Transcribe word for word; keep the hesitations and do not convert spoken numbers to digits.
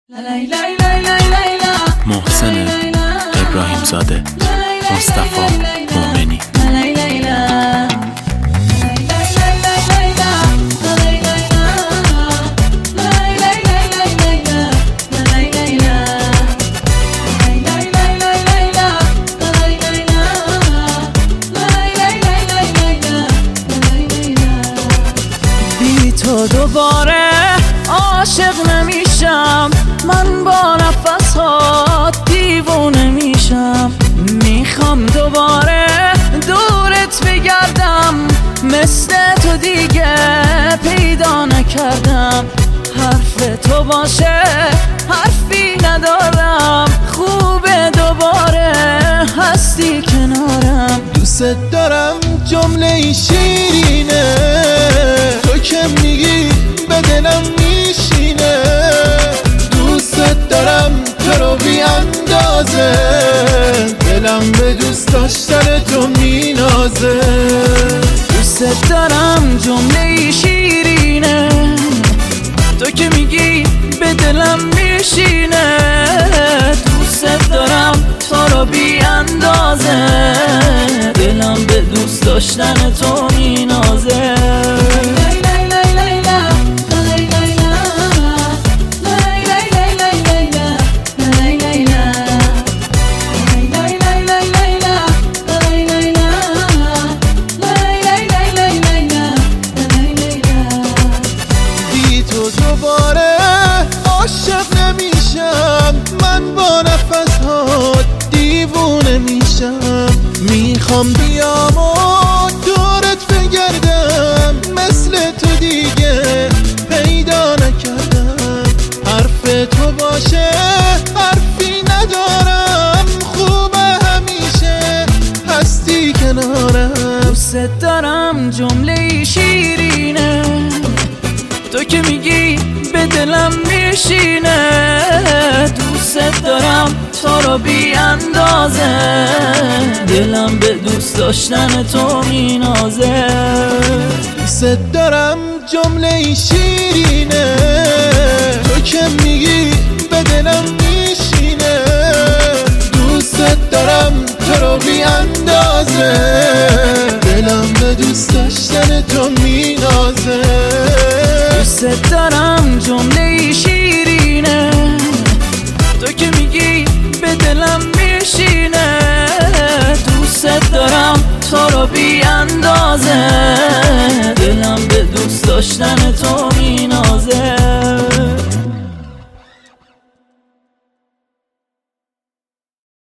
محسن ابراهیم زاده، مصطفی مومنی. بی تو دوباره عاشق نمیشم، من با نفس‌ها دیوونه میشم. میخوام دوباره دورت بگردم، مثل تو دیگه پیدا نکردم. حرف تو باشه حرفی ندارم، خوبه دوباره هستی کنارم. دوست دارم جمله شیرینه، تو که میگی به دلم میشینه. دوست دارم تو رو بی اندازه، دلم به دوست داشتن تو مینازه. دوست دارم جمله شیرینه، تو که میگی به دلم میشینه. دوست دارم تو رو بی اندازه، دلم به دوست داشتن تو مینازه. دوباره عاشق نمیشم، من با نفس‌ها دیوونه میشم. میخوام بیام و دورت بگردم، مثل تو دیگه پیدا نکردم. حرف تو باشه حرفی ندارم، خوبه همیشه هستی کنارم. دوست دارم جمله شیرینه، تو که میگی به دلم میشینه. دوست دارم تو رو بی اندازه، دلم به دوست داشتن تو مینازه. دوست دارم جمله شیرینه، تو که میگی به دلم میشینه. دوست دارم تو رو بی اندازه، دلم به دوست داشتن تو مینازه. دوست دارم جمله شیرینه، تو که میگی به دلم میشینه. دوست دارم تو رو بی اندازه، دلم به دوست داشتن تو مینازه.